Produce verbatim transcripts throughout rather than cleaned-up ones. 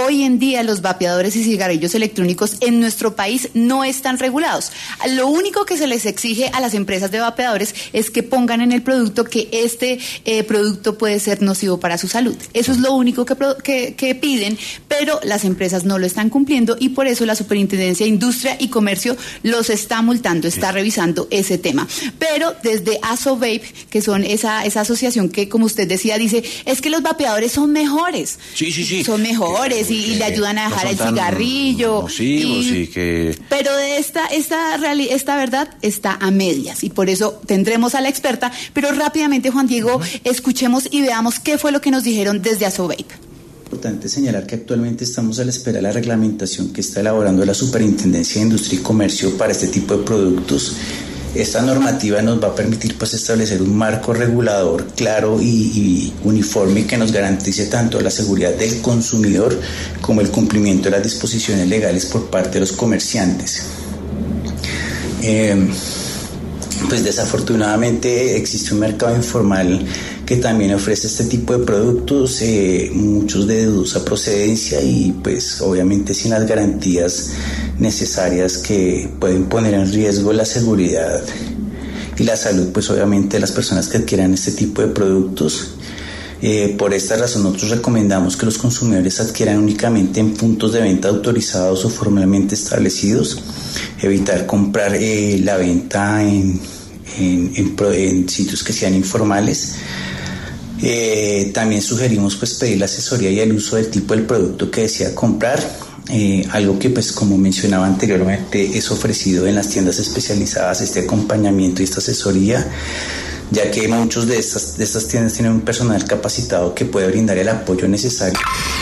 hoy en día los vapeadores y cigarrillos electrónicos en nuestro país no están regulados. Lo único que se les exige a las empresas de vapeadores es que pongan en el producto que este eh, producto puede ser nocivo para su salud. Eso es lo único que, que, que piden, pero las empresas no lo están cumpliendo y por eso la Superintendencia de Industria y Comercio los está multando, está revisando ese tema. Pero desde ASOVAPE, que son esa, esa asociación que, como usted decía, dice, es que los vapeadores son mejores. Sí, sí, sí. Son mejores que, y, y le ayudan a dejar no el cigarrillo. Nocivos y, y que... Pero de esta, esta, reali- esta verdad está a medias y por eso tendremos a la experta. Pero rápidamente, Juan Diego, uh-huh. escuchemos y veamos qué fue lo que nos dijeron desde ASOVAPE. Importante señalar que actualmente estamos a la espera de la reglamentación que está elaborando la Superintendencia de Industria y Comercio para este tipo de productos. Esta normativa nos va a permitir pues establecer un marco regulador claro y, y uniforme que nos garantice tanto la seguridad del consumidor como el cumplimiento de las disposiciones legales por parte de los comerciantes. Eh, pues desafortunadamente existe un mercado informal que también ofrece este tipo de productos, eh, muchos de dudosa procedencia y pues obviamente sin las garantías necesarias que pueden poner en riesgo la seguridad y la salud pues obviamente de las personas que adquieran este tipo de productos. Eh, por esta razón nosotros recomendamos que los consumidores adquieran únicamente en puntos de venta autorizados o formalmente establecidos, evitar comprar eh, la venta en, en, en, en sitios que sean informales. Eh, también sugerimos pues pedir la asesoría y el uso del tipo del producto que desea comprar, eh, algo que pues como mencionaba anteriormente es ofrecido en las tiendas especializadas, este acompañamiento y esta asesoría, ya que muchos de estas, de estas tiendas tienen un personal capacitado que puede brindar el apoyo necesario.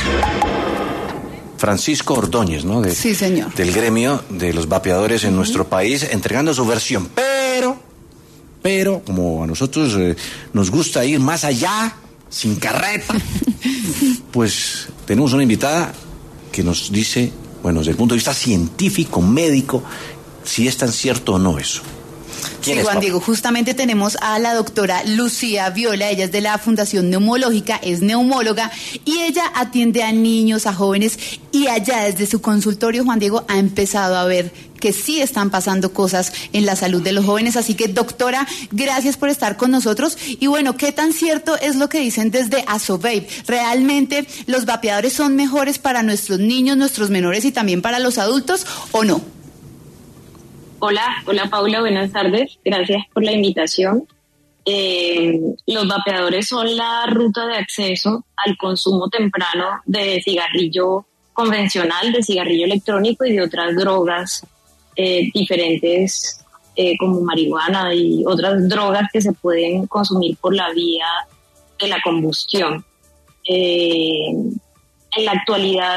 Francisco Ordóñez, ¿no? De, sí, señor. Del gremio de los vapeadores en uh-huh. nuestro país, entregando su versión, pero... Pero como a nosotros eh, nos gusta ir más allá, sin carreta, pues tenemos una invitada que nos dice, bueno, desde el punto de vista científico, médico, si es tan cierto o no eso. Sí, Juan Diego, justamente tenemos a la doctora Lucía Viola, ella es de la Fundación Neumológica, es neumóloga y ella atiende a niños, a jóvenes y allá desde su consultorio, Juan Diego, ha empezado a ver que sí están pasando cosas en la salud de los jóvenes, así que doctora, gracias por estar con nosotros y bueno, ¿qué tan cierto es lo que dicen desde ASOVAPE? ¿Realmente los vapeadores son mejores para nuestros niños, nuestros menores y también para los adultos o no? Hola, hola Paula, buenas tardes, gracias por la invitación. Eh, los vapeadores son la ruta de acceso al consumo temprano de cigarrillo convencional, de cigarrillo electrónico y de otras drogas eh, diferentes eh, como marihuana y otras drogas que se pueden consumir por la vía de la combustión. Eh, en la actualidad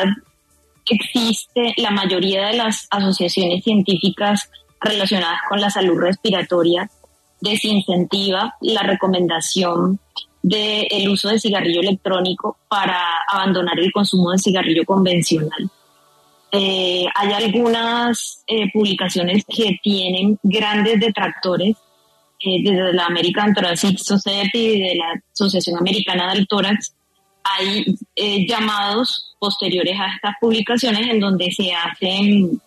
existe la mayoría de las asociaciones científicas relacionadas con la salud respiratoria desincentiva la recomendación del uso de cigarrillo electrónico para abandonar el consumo de cigarrillo convencional. Eh, hay algunas eh, publicaciones que tienen grandes detractores eh, desde la American Thoracic Society y de la Asociación Americana del Tórax. Hay eh, llamados posteriores a estas publicaciones en donde se hacen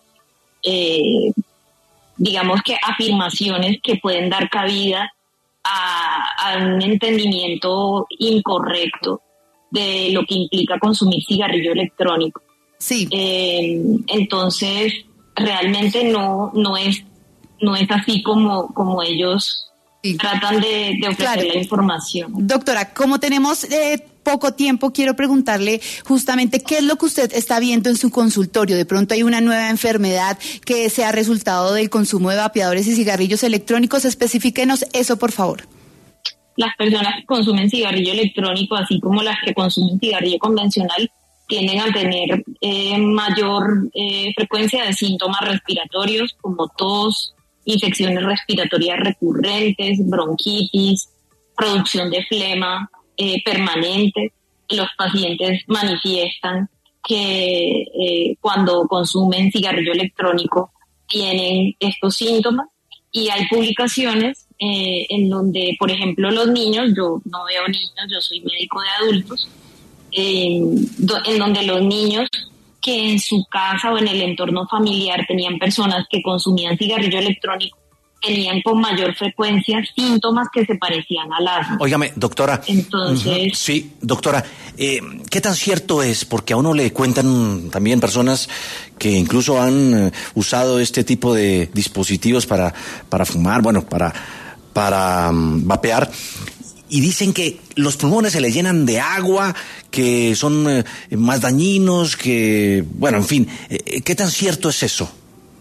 eh, digamos que afirmaciones que pueden dar cabida a, a un entendimiento incorrecto de lo que implica consumir cigarrillo electrónico. Sí. Eh, entonces, realmente no, no es, no es así como, como ellos sí. tratan de, de ofrecer claro. la información. Doctora, como tenemos eh, poco tiempo, quiero preguntarle justamente qué es lo que usted está viendo en su consultorio. De pronto hay una nueva enfermedad que sea resultado del consumo de vapeadores y cigarrillos electrónicos. Especifíquenos eso, por favor. Las personas que consumen cigarrillo electrónico, así como las que consumen cigarrillo convencional, tienden a tener eh, mayor eh, frecuencia de síntomas respiratorios como tos, infecciones respiratorias recurrentes, bronquitis, producción de flema eh, permanente. Los pacientes manifiestan que eh, cuando consumen cigarrillo electrónico tienen estos síntomas y hay publicaciones eh, en donde, por ejemplo, los niños, yo no veo niños, yo soy médico de adultos, eh, do, en donde los niños que en su casa o en el entorno familiar tenían personas que consumían cigarrillo electrónico tenían con mayor frecuencia síntomas que se parecían al asma. Óigame, doctora. Entonces... Uh-huh, sí, doctora, eh, ¿qué tan cierto es? Porque a uno le cuentan también personas que incluso han eh, usado este tipo de dispositivos para, para fumar, bueno, para, para um, vapear, y dicen que los pulmones se les llenan de agua, que son eh, más dañinos, que, bueno, en fin, eh, ¿qué tan cierto es eso?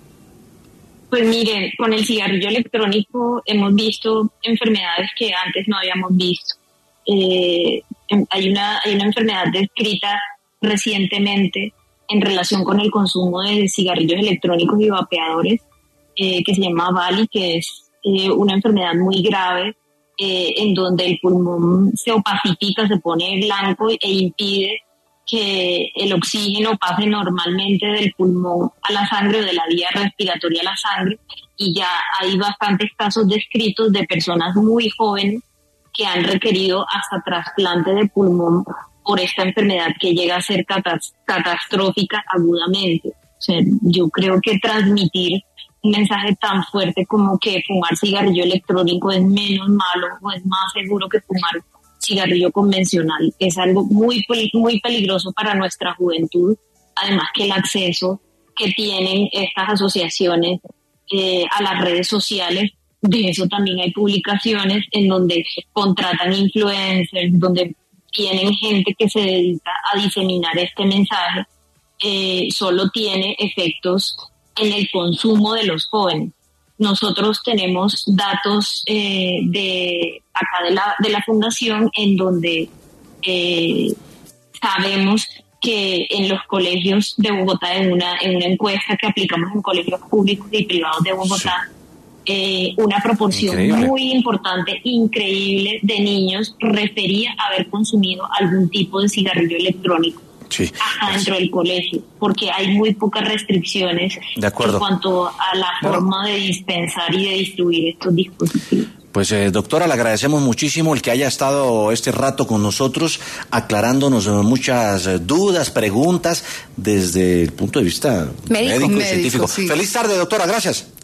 Pues miren, con el cigarrillo electrónico hemos visto enfermedades que antes no habíamos visto. Eh, hay una, hay una enfermedad descrita recientemente en relación con el consumo de cigarrillos electrónicos y vapeadores, eh, que se llama VALI, que es eh, una enfermedad muy grave, eh, en donde el pulmón se opacifica, se pone blanco e impide que el oxígeno pase normalmente del pulmón a la sangre o de la vía respiratoria a la sangre, y ya hay bastantes casos descritos de personas muy jóvenes que han requerido hasta trasplante de pulmón por esta enfermedad que llega a ser catas- catastrófica agudamente. O sea, yo creo que transmitir un mensaje tan fuerte como que fumar cigarrillo electrónico es menos malo o es más seguro que fumar cigarrillo convencional es algo muy, muy peligroso para nuestra juventud, además que el acceso que tienen estas asociaciones eh, a las redes sociales, de eso también hay publicaciones en donde contratan influencers, donde tienen gente que se dedica a diseminar este mensaje, eh, solo tiene efectos en el consumo de los jóvenes. Nosotros tenemos datos eh, de acá de la, de la fundación en donde eh, sabemos que en los colegios de Bogotá, en una, en una encuesta que aplicamos en colegios públicos y privados de Bogotá, sí. eh, una proporción increíble. Muy importante, increíble de niños refería haber consumido algún tipo de cigarrillo electrónico. Sí, hasta dentro del colegio, porque hay muy pocas restricciones en cuanto a la forma bueno. de dispensar y de distribuir estos dispositivos. Pues eh, doctora, le agradecemos muchísimo el que haya estado este rato con nosotros, aclarándonos muchas dudas, preguntas desde el punto de vista médico, médico y médico, científico. Sí. Feliz tarde, doctora, gracias.